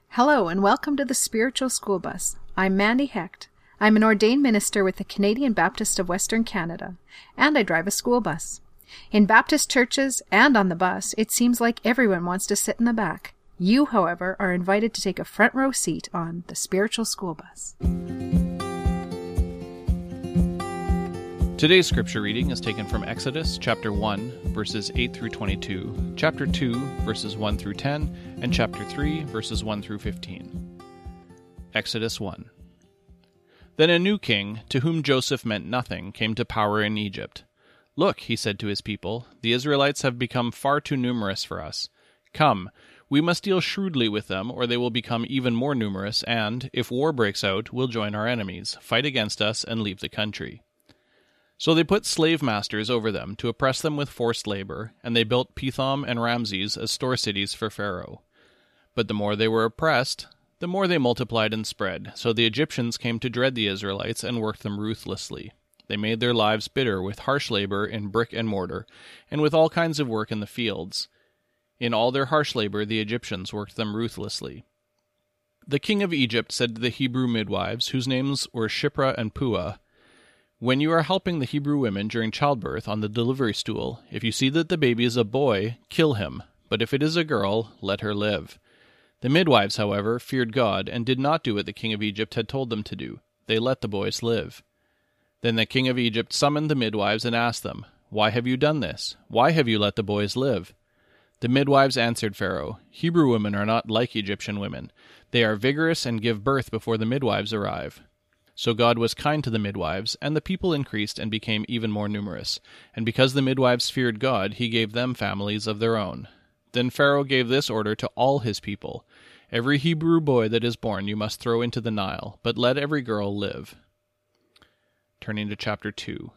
Hello and welcome to the Spiritual School Bus. I'm Mandy Hecht. I'm an ordained minister with the Canadian Baptist of Western Canada, and I drive a school bus. In Baptist churches and on the bus, it seems like everyone wants to sit in the back. You, however, are invited to take a front row seat on the Spiritual School Bus. Today's scripture reading is taken from Exodus chapter 1, verses 8 through 22, chapter 2, verses 1 through 10, and chapter 3, verses 1 through 15. Exodus 1. Then a new king, to whom Joseph meant nothing, came to power in Egypt. "Look," he said to his people, "the Israelites have become far too numerous for us. Come, we must deal shrewdly with them, or they will become even more numerous, and, if war breaks out, will join our enemies, fight against us, and leave the country." So they put slave masters over them to oppress them with forced labor, and they built Pithom and Ramses as store cities for Pharaoh. But the more they were oppressed, the more they multiplied and spread, so the Egyptians came to dread the Israelites and worked them ruthlessly. They made their lives bitter with harsh labor in brick and mortar, and with all kinds of work in the fields. In all their harsh labor the Egyptians worked them ruthlessly. The king of Egypt said to the Hebrew midwives, whose names were Shiphrah and Puah, "When you are helping the Hebrew women during childbirth on the delivery stool, if you see that the baby is a boy, kill him, but if it is a girl, let her live." The midwives, however, feared God and did not do what the king of Egypt had told them to do. They let the boys live. Then the king of Egypt summoned the midwives and asked them, "Why have you done this? Why have you let the boys live?" The midwives answered Pharaoh, "Hebrew women are not like Egyptian women. They are vigorous and give birth before the midwives arrive." So God was kind to the midwives, and the people increased and became even more numerous. And because the midwives feared God, he gave them families of their own. Then Pharaoh gave this order to all his people: "Every Hebrew boy that is born you must throw into the Nile, but let every girl live." Turning to chapter 2.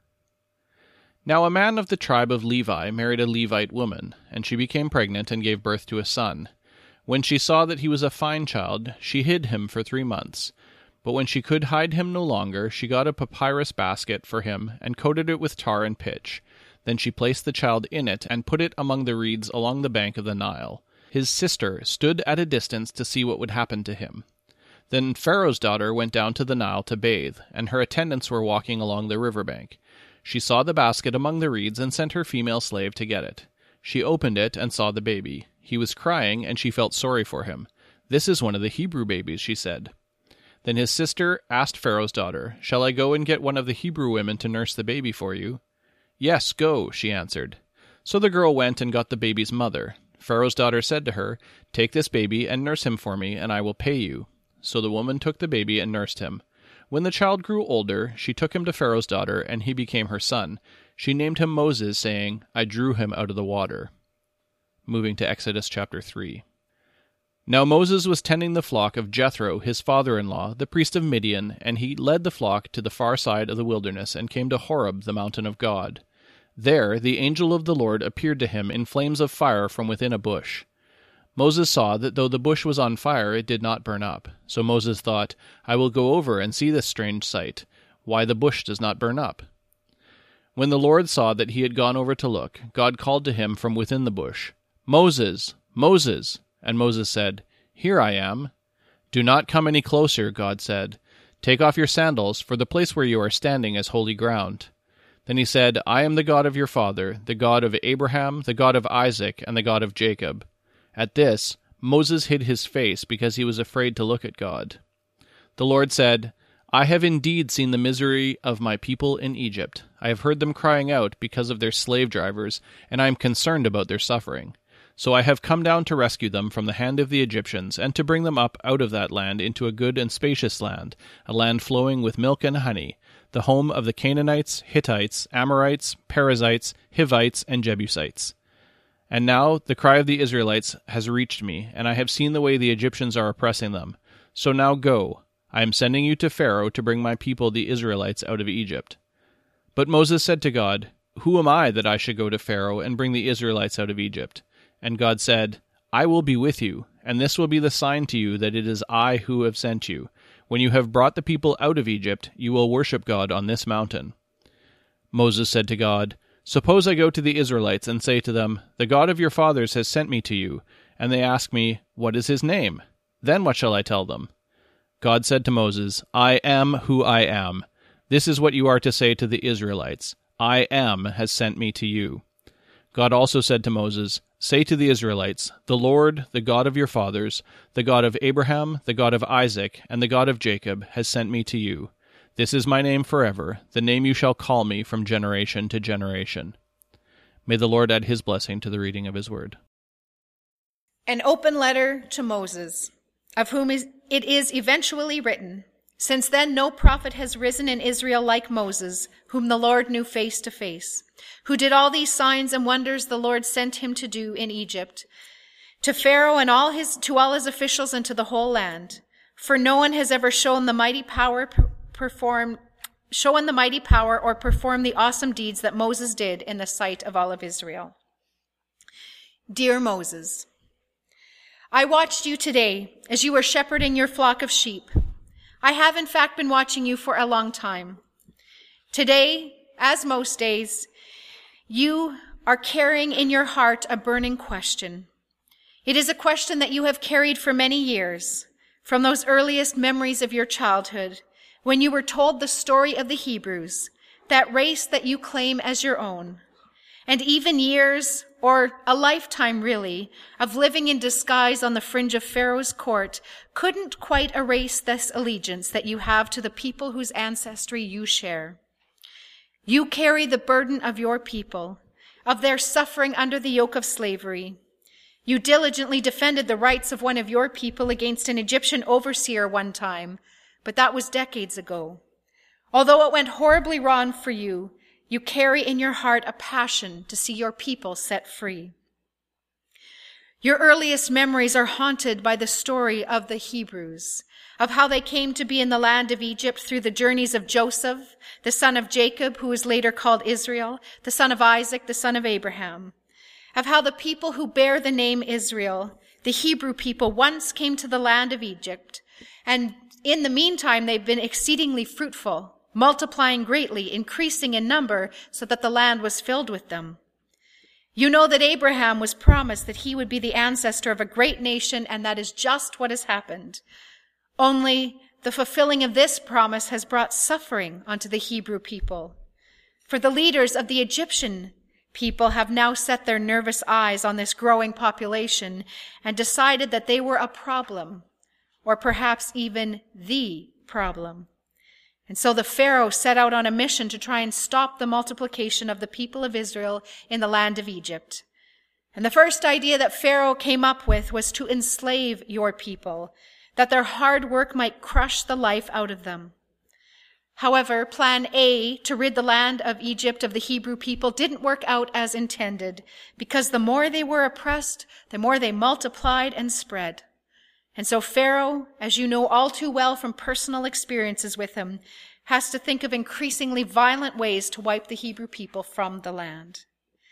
Now a man of the tribe of Levi married a Levite woman, and she became pregnant and gave birth to a son. When she saw that he was a fine child, she hid him for 3 months. But when she could hide him no longer, she got a papyrus basket for him and coated it with tar and pitch. Then she placed the child in it and put it among the reeds along the bank of the Nile. His sister stood at a distance to see what would happen to him. Then Pharaoh's daughter went down to the Nile to bathe, and her attendants were walking along the riverbank. She saw the basket among the reeds and sent her female slave to get it. She opened it and saw the baby. He was crying, and she felt sorry for him. "This is one of the Hebrew babies," she said. Then his sister asked Pharaoh's daughter, "Shall I go and get one of the Hebrew women to nurse the baby for you?" "Yes, go," she answered. So the girl went and got the baby's mother. Pharaoh's daughter said to her, "Take this baby and nurse him for me, and I will pay you." So the woman took the baby and nursed him. When the child grew older, she took him to Pharaoh's daughter, and he became her son. She named him Moses, saying, "I drew him out of the water." Moving to Exodus chapter 3. Now Moses was tending the flock of Jethro, his father-in-law, the priest of Midian, and he led the flock to the far side of the wilderness and came to Horeb, the mountain of God. There the angel of the Lord appeared to him in flames of fire from within a bush. Moses saw that though the bush was on fire, it did not burn up. So Moses thought, "I will go over and see this strange sight, why the bush does not burn up." When the Lord saw that he had gone over to look, God called to him from within the bush, "Moses, Moses!" And Moses said, "Here I am." "Do not come any closer," God said. "Take off your sandals, for the place where you are standing is holy ground." Then he said, "I am the God of your father, the God of Abraham, the God of Isaac, and the God of Jacob." At this, Moses hid his face because he was afraid to look at God. The Lord said, "I have indeed seen the misery of my people in Egypt. I have heard them crying out because of their slave drivers, and I am concerned about their suffering. So I have come down to rescue them from the hand of the Egyptians, and to bring them up out of that land into a good and spacious land, a land flowing with milk and honey, the home of the Canaanites, Hittites, Amorites, Perizzites, Hivites, and Jebusites. And now the cry of the Israelites has reached me, and I have seen the way the Egyptians are oppressing them. So now go. I am sending you to Pharaoh to bring my people the Israelites out of Egypt." But Moses said to God, "Who am I that I should go to Pharaoh and bring the Israelites out of Egypt?" And God said, "I will be with you, and this will be the sign to you that it is I who have sent you. When you have brought the people out of Egypt, you will worship God on this mountain." Moses said to God, "Suppose I go to the Israelites and say to them, 'The God of your fathers has sent me to you,' and they ask me, 'What is his name?' Then what shall I tell them?" God said to Moses, "I am who I am. This is what you are to say to the Israelites. I am has sent me to you." God also said to Moses, "Say to the Israelites, the Lord, the God of your fathers, the God of Abraham, the God of Isaac, and the God of Jacob, has sent me to you. This is my name forever, the name you shall call me from generation to generation." May the Lord add his blessing to the reading of his word. An open letter to Moses, of whom it is eventually written, "Since then no prophet has risen in Israel like Moses, whom the Lord knew face to face, who did all these signs and wonders the Lord sent him to do in Egypt, to Pharaoh and to all his officials and to the whole land. For no one has ever shown the mighty power or performed the awesome deeds that Moses did in the sight of all of Israel." Dear Moses, I watched you today as you were shepherding your flock of sheep. I have, in fact, been watching you for a long time. Today, as most days, you are carrying in your heart a burning question. It is a question that you have carried for many years, from those earliest memories of your childhood, when you were told the story of the Hebrews, that race that you claim as your own, and even years, or a lifetime really, of living in disguise on the fringe of Pharaoh's court couldn't quite erase this allegiance that you have to the people whose ancestry you share. You carry the burden of your people, of their suffering under the yoke of slavery. You diligently defended the rights of one of your people against an Egyptian overseer one time, but that was decades ago. Although it went horribly wrong for you, you carry in your heart a passion to see your people set free. Your earliest memories are haunted by the story of the Hebrews, of how they came to be in the land of Egypt through the journeys of Joseph, the son of Jacob, who was later called Israel, the son of Isaac, the son of Abraham, of how the people who bear the name Israel, the Hebrew people, once came to the land of Egypt, and in the meantime they've been exceedingly fruitful, multiplying greatly, increasing in number, so that the land was filled with them. You know that Abraham was promised that he would be the ancestor of a great nation, and that is just what has happened. Only the fulfilling of this promise has brought suffering onto the Hebrew people. For the leaders of the Egyptian people have now set their nervous eyes on this growing population and decided that they were a problem, or perhaps even the problem. And so the Pharaoh set out on a mission to try and stop the multiplication of the people of Israel in the land of Egypt. And the first idea that Pharaoh came up with was to enslave your people, that their hard work might crush the life out of them. However, plan A, to rid the land of Egypt of the Hebrew people, didn't work out as intended, because the more they were oppressed, the more they multiplied and spread. And so Pharaoh, as you know all too well from personal experiences with him, has to think of increasingly violent ways to wipe the Hebrew people from the land.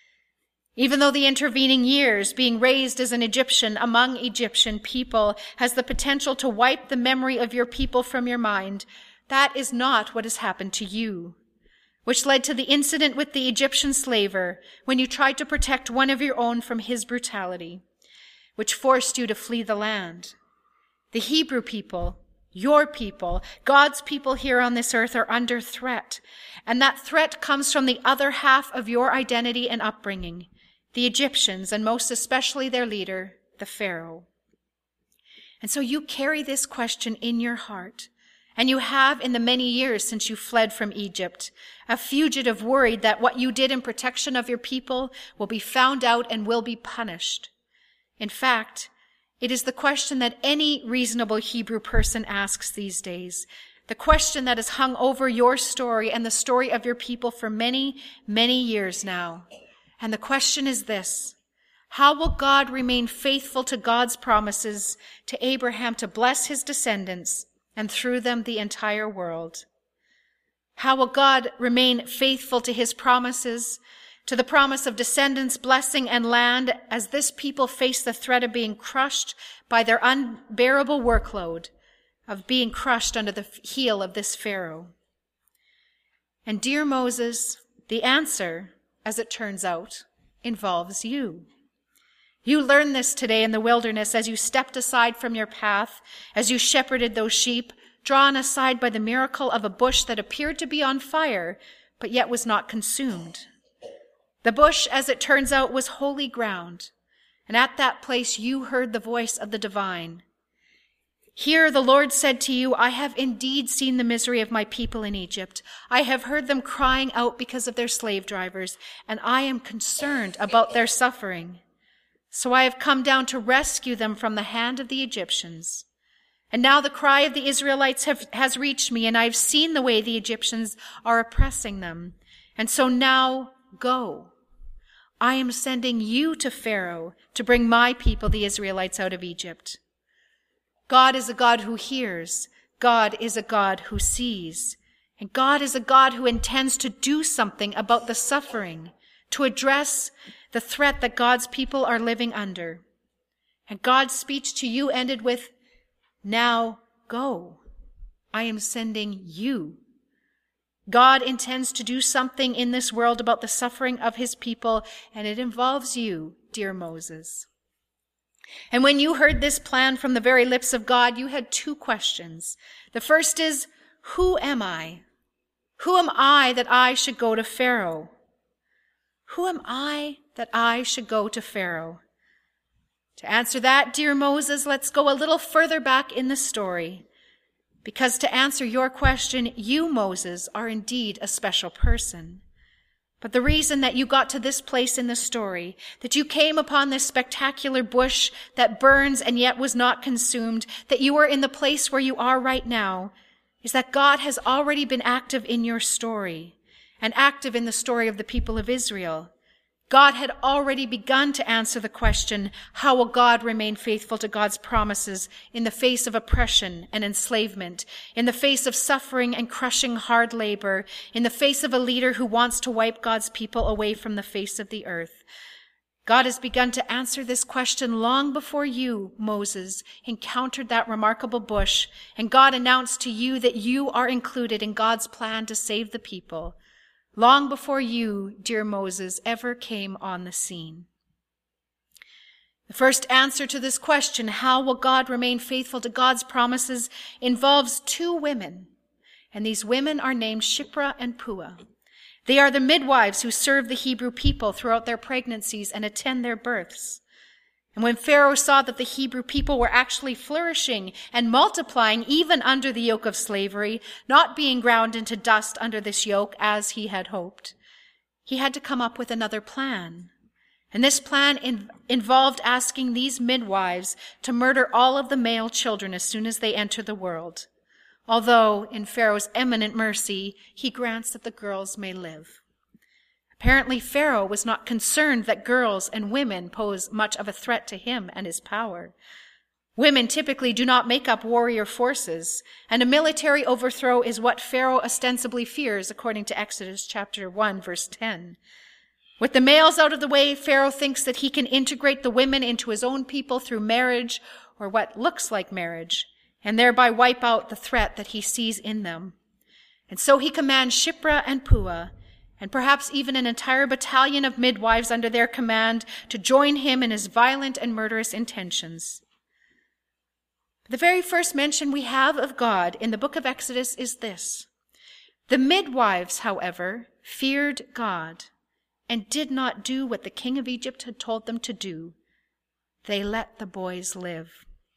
Even though the intervening years, being raised as an Egyptian among Egyptian people, has the potential to wipe the memory of your people from your mind, that is not what has happened to you, which led to the incident with the Egyptian slaver when you tried to protect one of your own from his brutality, which forced you to flee the land. The Hebrew people, your people, God's people here on this earth, are under threat. And that threat comes from the other half of your identity and upbringing, the Egyptians, and most especially their leader, the Pharaoh. And so you carry this question in your heart, and you have in the many years since you fled from Egypt, a fugitive worried that what you did in protection of your people will be found out and will be punished. In fact, it is the question that any reasonable Hebrew person asks these days, the question that has hung over your story and the story of your people for many, many years now. And the question is this: how will God remain faithful to God's promises to Abraham to bless his descendants and through them the entire world? How will God remain faithful to his promises, to the promise of descendants, blessing, and land, as this people face the threat of being crushed by their unbearable workload, of being crushed under the heel of this Pharaoh? And dear Moses, the answer, as it turns out, involves you. You learned this today in the wilderness as you stepped aside from your path, as you shepherded those sheep, drawn aside by the miracle of a bush that appeared to be on fire, but yet was not consumed. The bush, as it turns out, was holy ground, and at that place you heard the voice of the divine. Here the Lord said to you, I have indeed seen the misery of my people in Egypt. I have heard them crying out because of their slave drivers, and I am concerned about their suffering. So I have come down to rescue them from the hand of the Egyptians. And now the cry of the Israelites has reached me, and I have seen the way the Egyptians are oppressing them. And so now go. I am sending you to Pharaoh to bring my people, the Israelites, out of Egypt. God is a God who hears. God is a God who sees. And God is a God who intends to do something about the suffering, to address the threat that God's people are living under. And God's speech to you ended with, now go. I am sending you. God intends to do something in this world about the suffering of his people, and it involves you, dear Moses. And when you heard this plan from the very lips of God, you had two questions. The first is, who am I? Who am I that I should go to Pharaoh? Who am I that I should go to Pharaoh? To answer that, dear Moses, let's go a little further back in the story. Because to answer your question, you, Moses, are indeed a special person. But the reason that you got to this place in the story, that you came upon this spectacular bush that burns and yet was not consumed, that you are in the place where you are right now, is that God has already been active in your story and active in the story of the people of Israel. God had already begun to answer the question, how will God remain faithful to God's promises in the face of oppression and enslavement, in the face of suffering and crushing hard labor, in the face of a leader who wants to wipe God's people away from the face of the earth? God has begun to answer this question long before you, Moses, encountered that remarkable bush, and God announced to you that you are included in God's plan to save the people. Long before you, dear Moses, ever came on the scene. The first answer to this question, how will God remain faithful to God's promises, involves two women, and these women are named Shiphrah and Puah. They are the midwives who serve the Hebrew people throughout their pregnancies and attend their births. And when Pharaoh saw that the Hebrew people were actually flourishing and multiplying even under the yoke of slavery, not being ground into dust under this yoke as he had hoped, he had to come up with another plan. And this plan involved asking these midwives to murder all of the male children as soon as they enter the world. Although, in Pharaoh's eminent mercy, he grants that the girls may live. Apparently, Pharaoh was not concerned that girls and women pose much of a threat to him and his power. Women typically do not make up warrior forces, and a military overthrow is what Pharaoh ostensibly fears, according to Exodus chapter 1, verse 10. With the males out of the way, Pharaoh thinks that he can integrate the women into his own people through marriage, or what looks like marriage, and thereby wipe out the threat that he sees in them. And so he commands Shiphrah and Puah, and perhaps even an entire battalion of midwives under their command, to join him in his violent and murderous intentions. The very first mention we have of God in the book of Exodus is this. The midwives, however, feared God and did not do what the king of Egypt had told them to do. They let the boys live.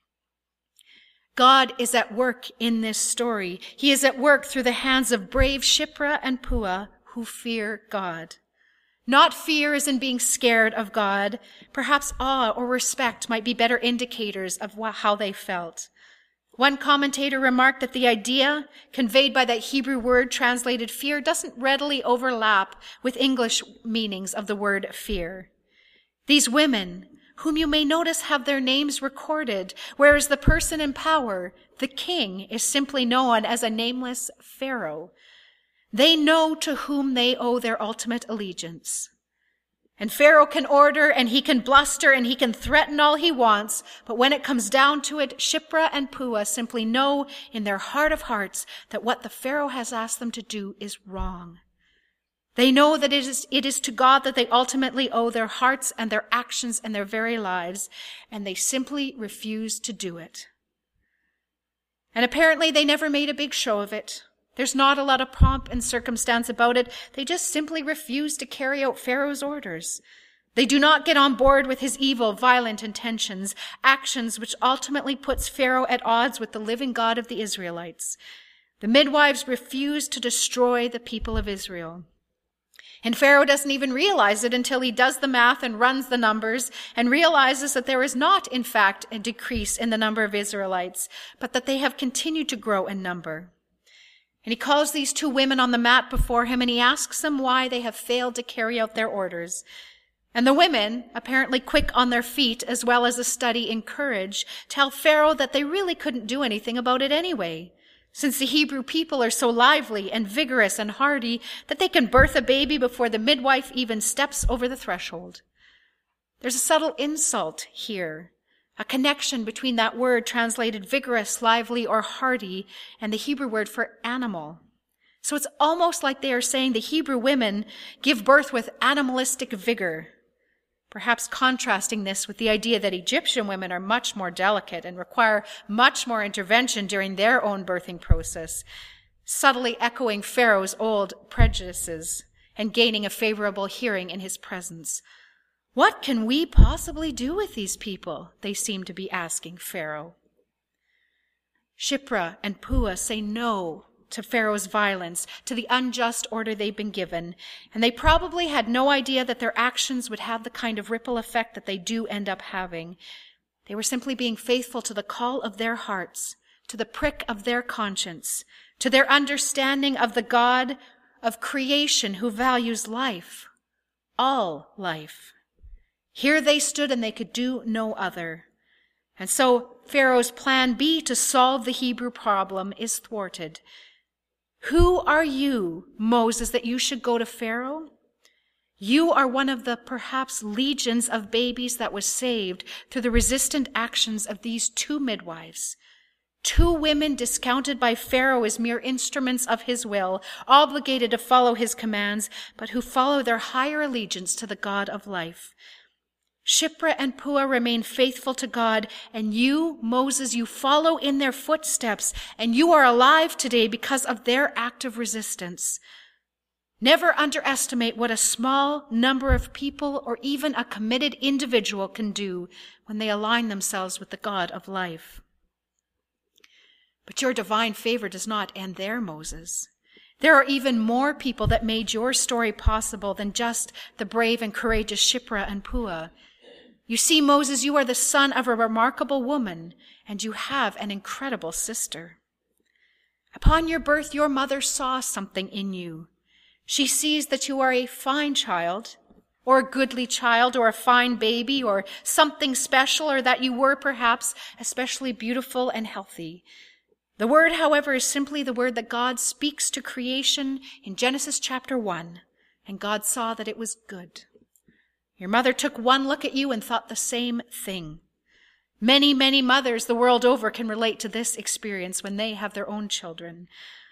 God is at work in this story. He is at work through the hands of brave Shiphrah and Puah, who fear God. Not fear as in being scared of God. Perhaps awe or respect might be better indicators of how they felt. One commentator remarked that the idea conveyed by that Hebrew word translated fear doesn't readily overlap with English meanings of the word fear. These women, whom you may notice have their names recorded, whereas the person in power, the king, is simply known as a nameless Pharaoh. They know to whom they owe their ultimate allegiance. And Pharaoh can order, and he can bluster, and he can threaten all he wants, but when it comes down to it, Shiphrah and Puah simply know in their heart of hearts that what the Pharaoh has asked them to do is wrong. They know that it is to God that they ultimately owe their hearts and their actions and their very lives, and they simply refuse to do it. And apparently they never made a big show of it. There's not a lot of pomp and circumstance about it. They just simply refuse to carry out Pharaoh's orders. They do not get on board with his evil, violent intentions, actions which ultimately puts Pharaoh at odds with the living God of the Israelites. The midwives refuse to destroy the people of Israel. And Pharaoh doesn't even realize it until he does the math and runs the numbers and realizes that there is not, in fact, a decrease in the number of Israelites, but that they have continued to grow in number. And he calls these two women on the mat before him and he asks them why they have failed to carry out their orders. And the women, apparently quick on their feet as well as a study in courage, tell Pharaoh that they really couldn't do anything about it anyway, since the Hebrew people are so lively and vigorous and hardy that they can birth a baby before the midwife even steps over the threshold. There's a subtle insult here, a connection between that word translated vigorous, lively, or hardy and the Hebrew word for animal. So it's almost like they are saying the Hebrew women give birth with animalistic vigor, perhaps contrasting this with the idea that Egyptian women are much more delicate and require much more intervention during their own birthing process, subtly echoing Pharaoh's old prejudices and gaining a favorable hearing in his presence. What can we possibly do with these people? They seem to be asking Pharaoh. Shiphrah and Puah say no to Pharaoh's violence, to the unjust order they've been given, and they probably had no idea that their actions would have the kind of ripple effect that they do end up having. They were simply being faithful to the call of their hearts, to the prick of their conscience, to their understanding of the God of creation who values life, all life. Here they stood and they could do no other. And so Pharaoh's plan B to solve the Hebrew problem is thwarted. Who are you, Moses, that you should go to Pharaoh? You are one of the perhaps legions of babies that was saved through the resistant actions of these two midwives. Two women discounted by Pharaoh as mere instruments of his will, obligated to follow his commands, but who follow their higher allegiance to the God of life. Shiphrah and Puah remain faithful to God, and you, Moses, you follow in their footsteps, and you are alive today because of their act of resistance. Never underestimate what a small number of people or even a committed individual can do when they align themselves with the God of life. But your divine favor does not end there, Moses. There are even more people that made your story possible than just the brave and courageous Shiphrah and Puah. You see, Moses, you are the son of a remarkable woman, and you have an incredible sister. Upon your birth, your mother saw something in you. She sees that you are a fine child, or a goodly child, or a fine baby, or something special, or that you were perhaps especially beautiful and healthy. The word, however, is simply the word that God speaks to creation in Genesis chapter 1, and God saw that it was good. Your mother took one look at you and thought the same thing. Many, many mothers the world over can relate to this experience when they have their own children.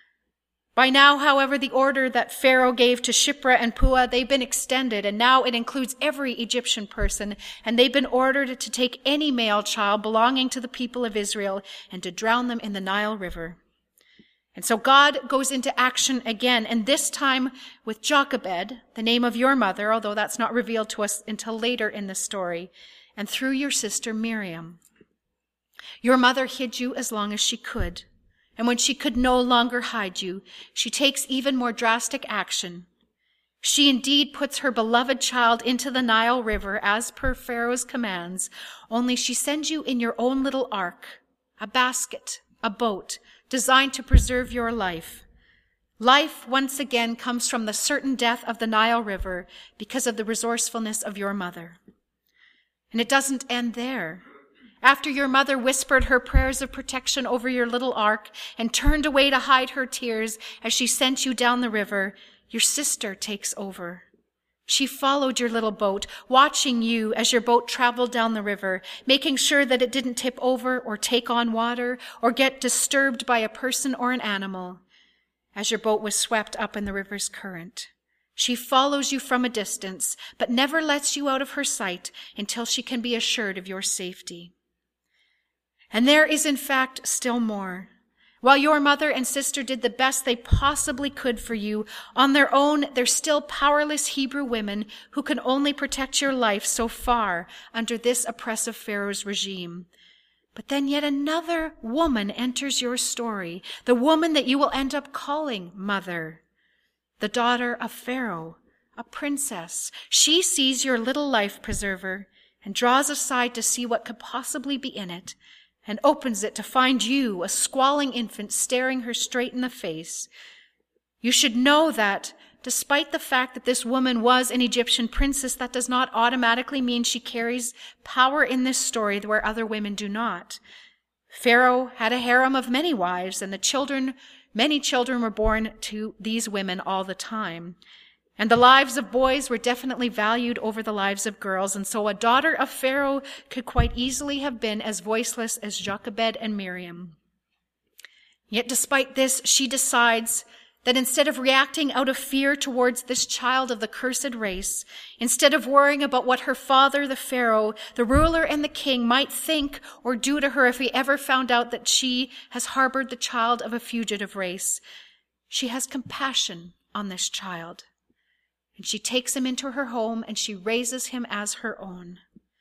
By now, however, the order that Pharaoh gave to Shiphrah and Puah, they've been extended, and now it includes every Egyptian person, and they've been ordered to take any male child belonging to the people of Israel and to drown them in the Nile River. And so God goes into action again, and this time with Jochebed, the name of your mother, although that's not revealed to us until later in the story, and through your sister Miriam. Your mother hid you as long as she could, and when she could no longer hide you, she takes even more drastic action. She indeed puts her beloved child into the Nile River as per Pharaoh's commands, only she sends you in your own little ark, a basket, a boat, designed to preserve your life. Life, once again, comes from the certain death of the Nile River because of the resourcefulness of your mother. And it doesn't end there. After your mother whispered her prayers of protection over your little ark and turned away to hide her tears as she sent you down the river, your sister takes over. She followed your little boat, watching you as your boat traveled down the river, making sure that it didn't tip over or take on water or get disturbed by a person or an animal. As your boat was swept up in the river's current, She follows you from a distance, but never lets you out of her sight until she can be assured of your safety. And there is, in fact, still more. While your mother and sister did the best they possibly could for you, on their own, they're still powerless Hebrew women who can only protect your life so far under this oppressive Pharaoh's regime. But then yet another woman enters your story, the woman that you will end up calling Mother. The daughter of Pharaoh, a princess. She sees your little life preserver and draws aside to see what could possibly be in it, and opens it to find you, a squalling infant, staring her straight in the face. You should know that, despite the fact that this woman was an Egyptian princess, that does not automatically mean she carries power in this story where other women do not. Pharaoh had a harem of many wives, and many children were born to these women all the time. And the lives of boys were definitely valued over the lives of girls, and so a daughter of Pharaoh could quite easily have been as voiceless as Jochebed and Miriam. Yet despite this, she decides that instead of reacting out of fear towards this child of the cursed race, instead of worrying about what her father, the Pharaoh, the ruler and the king might think or do to her if he ever found out that she has harbored the child of a fugitive race, she has compassion on this child. And she takes him into her home and she raises him as her own.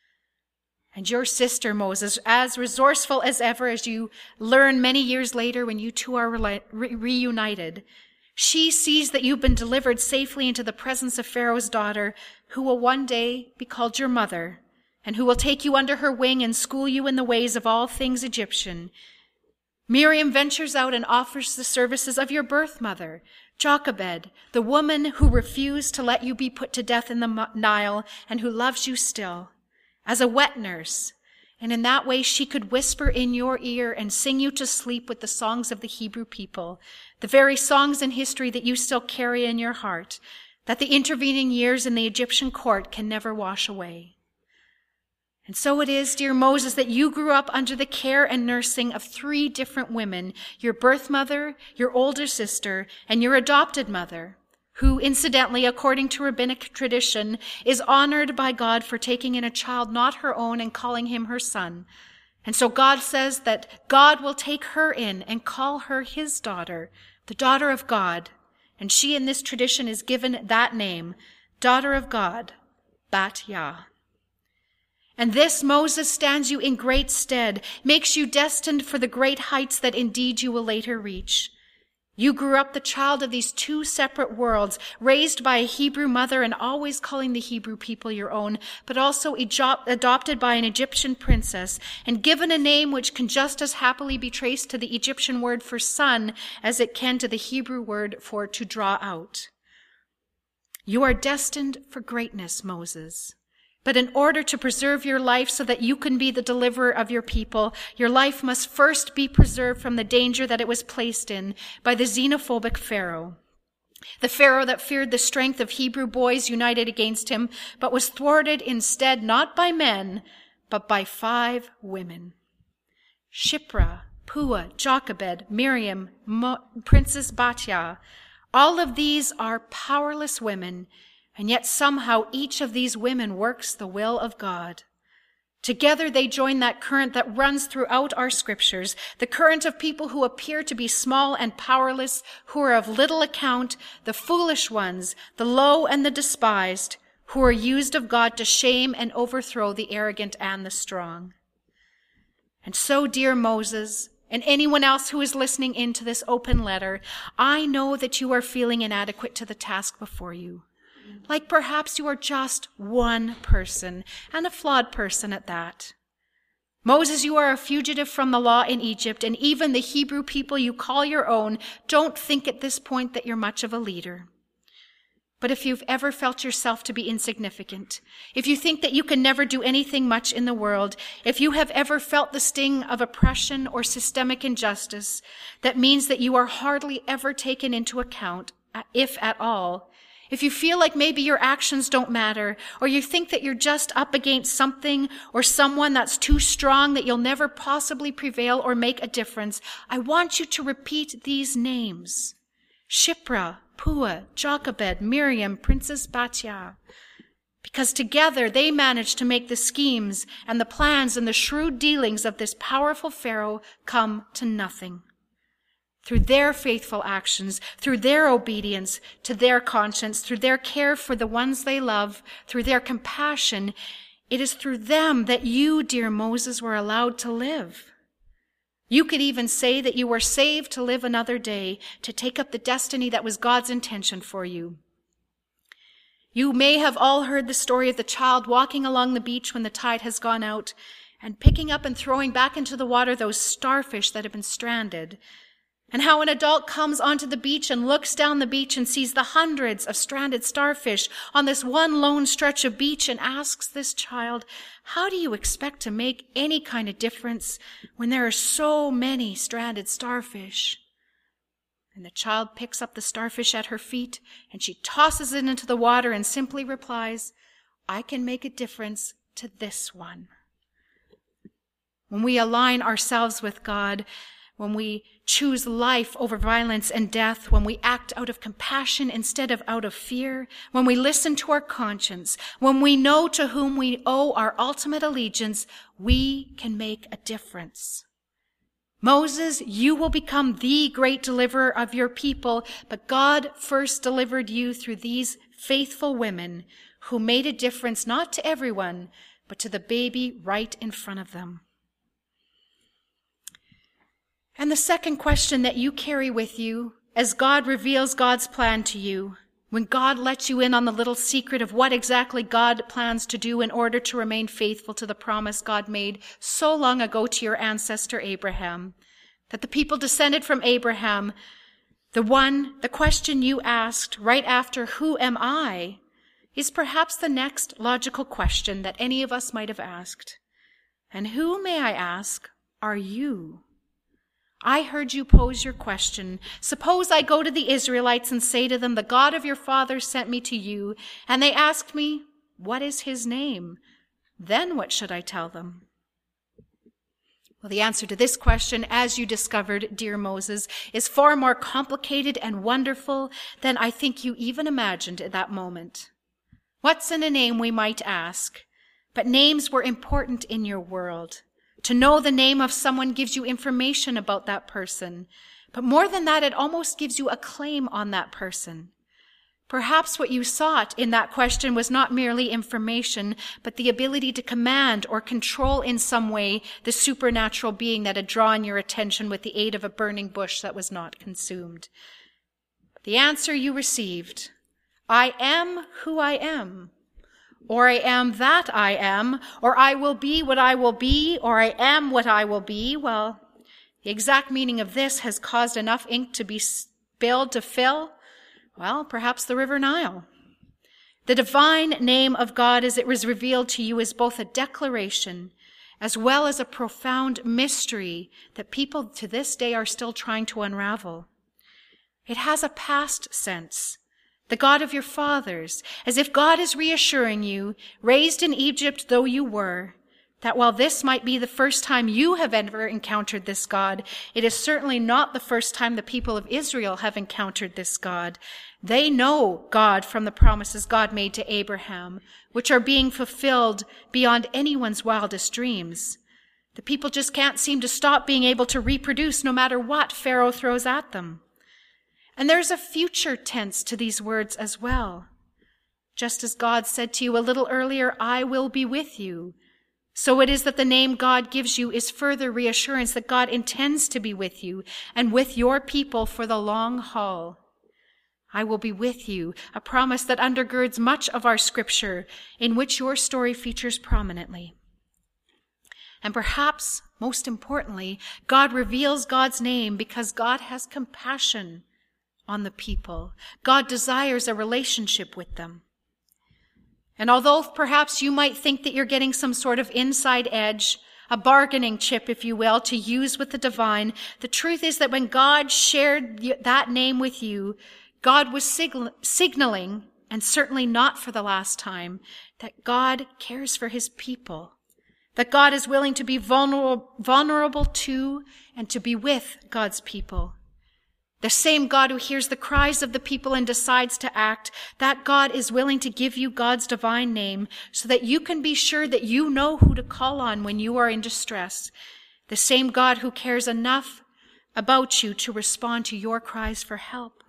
And your sister, Moses, as resourceful as ever, as you learn many years later when you two are reunited, she sees that you've been delivered safely into the presence of Pharaoh's daughter, who will one day be called your mother, and who will take you under her wing and school you in the ways of all things Egyptian. Miriam ventures out and offers the services of your birth mother, Jochebed, the woman who refused to let you be put to death in the Nile and who loves you still, as a wet nurse. And in that way, she could whisper in your ear and sing you to sleep with the songs of the Hebrew people, the very songs in history that you still carry in your heart, that the intervening years in the Egyptian court can never wash away. And so it is, dear Moses, that you grew up under the care and nursing of 3 different women, your birth mother, your older sister, and your adopted mother, who, incidentally, according to rabbinic tradition, is honored by God for taking in a child not her own and calling him her son. And so God says that God will take her in and call her his daughter, the daughter of God. And she in this tradition is given that name, daughter of God, Bat Yah. And this, Moses, stands you in great stead, makes you destined for the great heights that indeed you will later reach. You grew up the child of these 2 separate worlds, raised by a Hebrew mother and always calling the Hebrew people your own, but also adopted by an Egyptian princess and given a name which can just as happily be traced to the Egyptian word for son as it can to the Hebrew word for to draw out. You are destined for greatness, Moses. But in order to preserve your life so that you can be the deliverer of your people, your life must first be preserved from the danger that it was placed in by the xenophobic Pharaoh. The Pharaoh that feared the strength of Hebrew boys united against him, but was thwarted instead not by men, but by 5 women. Shiphrah, Puah, Jochebed, Miriam, Princess Bat Yah. All of these are powerless women, and yet somehow each of these women works the will of God. Together they join that current that runs throughout our scriptures, the current of people who appear to be small and powerless, who are of little account, the foolish ones, the low and the despised, who are used of God to shame and overthrow the arrogant and the strong. And so, dear Moses, and anyone else who is listening into this open letter, I know that you are feeling inadequate to the task before you. Like perhaps you are just one person, and a flawed person at that. Moses, you are a fugitive from the law in Egypt, and even the Hebrew people you call your own don't think at this point that you're much of a leader. But if you've ever felt yourself to be insignificant, if you think that you can never do anything much in the world, if you have ever felt the sting of oppression or systemic injustice, that means that you are hardly ever taken into account, if at all. If you feel like maybe your actions don't matter, or you think that you're just up against something or someone that's too strong that you'll never possibly prevail or make a difference, I want you to repeat these names. Shipra, Pua, Jochebed, Miriam, Princess Batya, because together they managed to make the schemes and the plans and the shrewd dealings of this powerful Pharaoh come to nothing. Through their faithful actions, through their obedience to their conscience, through their care for the ones they love, through their compassion, it is through them that you, dear Moses, were allowed to live. You could even say that you were saved to live another day, to take up the destiny that was God's intention for you. You may have all heard the story of the child walking along the beach when the tide has gone out and picking up and throwing back into the water those starfish that have been stranded, and how an adult comes onto the beach and looks down the beach and sees the hundreds of stranded starfish on this one lone stretch of beach and asks this child, how do you expect to make any kind of difference when there are so many stranded starfish? And the child picks up the starfish at her feet and she tosses it into the water and simply replies, I can make a difference to this one. When we align ourselves with God, when we choose life over violence and death, when we act out of compassion instead of out of fear, when we listen to our conscience, when we know to whom we owe our ultimate allegiance, we can make a difference. Moses, you will become the great deliverer of your people, but God first delivered you through these faithful women who made a difference not to everyone, but to the baby right in front of them. And the second question that you carry with you as God reveals God's plan to you, when God lets you in on the little secret of what exactly God plans to do in order to remain faithful to the promise God made so long ago to your ancestor Abraham, that the people descended from Abraham, the question you asked right after, who am I, is perhaps the next logical question that any of us might have asked. And who, may I ask, are you? I heard you pose your question. Suppose I go to the Israelites and say to them, the God of your fathers sent me to you, and they asked me, what is his name? Then what should I tell them? Well, the answer to this question, as you discovered, dear Moses, is far more complicated and wonderful than I think you even imagined at that moment. What's in a name, we might ask, but names were important in your world. To know the name of someone gives you information about that person. But more than that, it almost gives you a claim on that person. Perhaps what you sought in that question was not merely information, but the ability to command or control in some way the supernatural being that had drawn your attention with the aid of a burning bush that was not consumed. The answer you received, I am who I am. Or I am that I am, or I will be what I will be, or I am what I will be. Well, the exact meaning of this has caused enough ink to be spilled to fill, well, perhaps the River Nile. The divine name of God as it was revealed to you is both a declaration as well as a profound mystery that people to this day are still trying to unravel. It has a past sense. The God of your fathers, as if God is reassuring you, raised in Egypt though you were, that while this might be the first time you have ever encountered this God, it is certainly not the first time the people of Israel have encountered this God. They know God from the promises God made to Abraham, which are being fulfilled beyond anyone's wildest dreams. The people just can't seem to stop being able to reproduce no matter what Pharaoh throws at them. And there's a future tense to these words as well. Just as God said to you a little earlier, I will be with you. So it is that the name God gives you is further reassurance that God intends to be with you and with your people for the long haul. I will be with you, a promise that undergirds much of our scripture, in which your story features prominently. And perhaps, most importantly, God reveals God's name because God has compassion on the people. God desires a relationship with them. And although perhaps you might think that you're getting some sort of inside edge, a bargaining chip, if you will, to use with the divine, the truth is that when God shared that name with you, God was signaling, and certainly not for the last time, that God cares for his people, that God is willing to be vulnerable to and to be with God's people. The same God who hears the cries of the people and decides to act, that God is willing to give you God's divine name so that you can be sure that you know who to call on when you are in distress. The same God who cares enough about you to respond to your cries for help.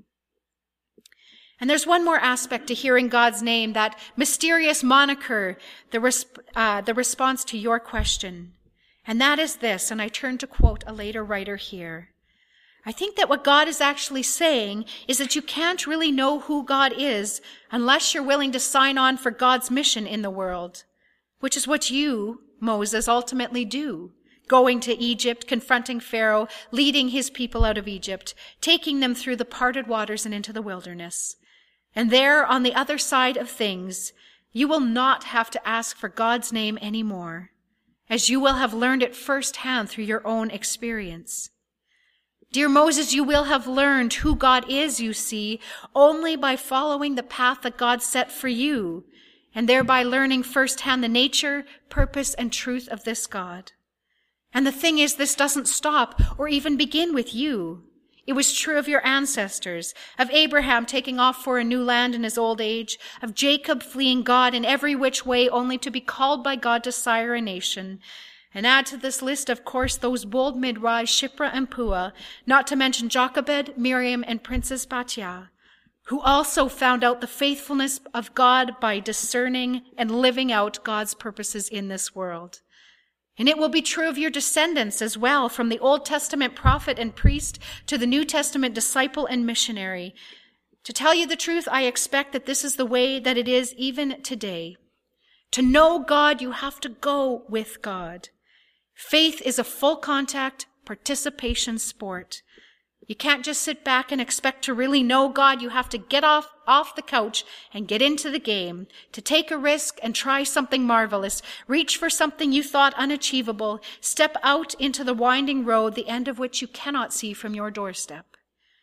And there's one more aspect to hearing God's name, that mysterious moniker, the response to your question. And that is this, and I turn to quote a later writer here. I think that what God is actually saying is that you can't really know who God is unless you're willing to sign on for God's mission in the world, which is what you, Moses, ultimately do. Going to Egypt, confronting Pharaoh, leading his people out of Egypt, taking them through the parted waters and into the wilderness. And there, on the other side of things, you will not have to ask for God's name anymore, as you will have learned it firsthand through your own experience. Dear Moses, you will have learned who God is, you see, only by following the path that God set for you, and thereby learning firsthand the nature, purpose, and truth of this God. And the thing is, this doesn't stop or even begin with you. It was true of your ancestors, of Abraham taking off for a new land in his old age, of Jacob fleeing God in every which way only to be called by God to sire a nation. And add to this list, of course, those bold midwives, Shiphrah and Puah, not to mention Jochebed, Miriam, and Princess Batya, who also found out the faithfulness of God by discerning and living out God's purposes in this world. And it will be true of your descendants as well, from the Old Testament prophet and priest to the New Testament disciple and missionary. To tell you the truth, I expect that this is the way that it is even today. To know God, you have to go with God. Faith is a full contact participation sport. You can't just sit back and expect to really know God. You have to get off the couch and get into the game, to take a risk and try something marvelous, reach for something you thought unachievable, step out into the winding road, the end of which you cannot see from your doorstep.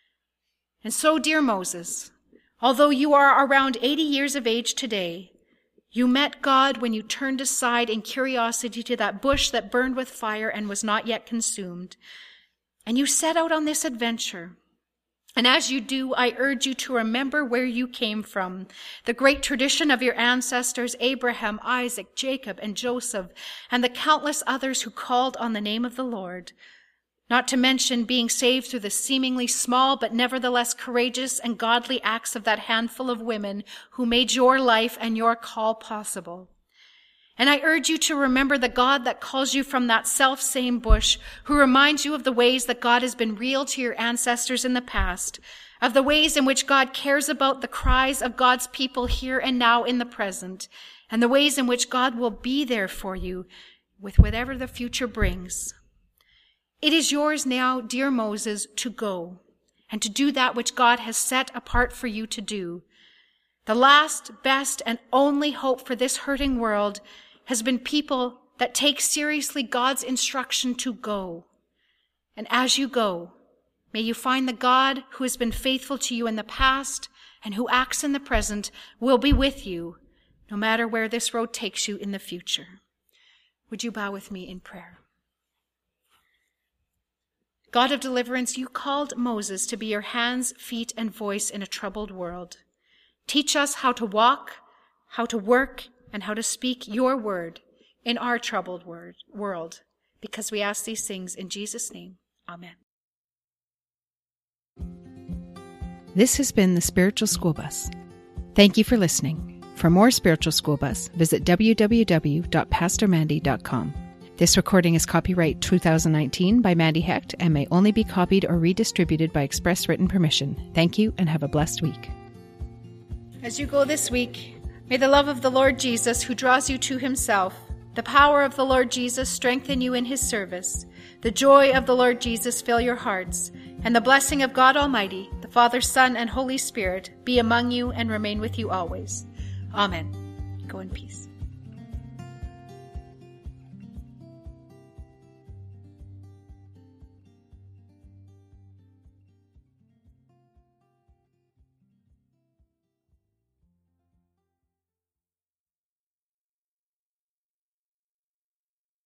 And so, dear Moses, although you are around 80 years of age today, you met God when you turned aside in curiosity to that bush that burned with fire and was not yet consumed. And you set out on this adventure. And as you do, I urge you to remember where you came from, the great tradition of your ancestors, Abraham, Isaac, Jacob, and Joseph, and the countless others who called on the name of the Lord. Not to mention being saved through the seemingly small but nevertheless courageous and godly acts of that handful of women who made your life and your call possible. And I urge you to remember the God that calls you from that self-same bush, who reminds you of the ways that God has been real to your ancestors in the past, of the ways in which God cares about the cries of God's people here and now in the present, and the ways in which God will be there for you with whatever the future brings. It is yours now, dear Moses, to go and to do that which God has set apart for you to do. The last, best, and only hope for this hurting world has been people that take seriously God's instruction to go. And as you go, may you find the God who has been faithful to you in the past and who acts in the present will be with you, no matter where this road takes you in the future. Would you bow with me in prayer? God of deliverance, you called Moses to be your hands, feet, and voice in a troubled world. Teach us how to walk, how to work, and how to speak your word in our troubled world, because we ask these things in Jesus' name. Amen. This has been the Spiritual School Bus. Thank you for listening. For more Spiritual School Bus, visit www.pastormandy.com. This recording is copyright 2019 by Mandy Hecht and may only be copied or redistributed by express written permission. Thank you and have a blessed week. As you go this week, may the love of the Lord Jesus, who draws you to himself, the power of the Lord Jesus strengthen you in his service, the joy of the Lord Jesus fill your hearts, and the blessing of God Almighty, the Father, Son, and Holy Spirit be among you and remain with you always. Amen. Go in peace.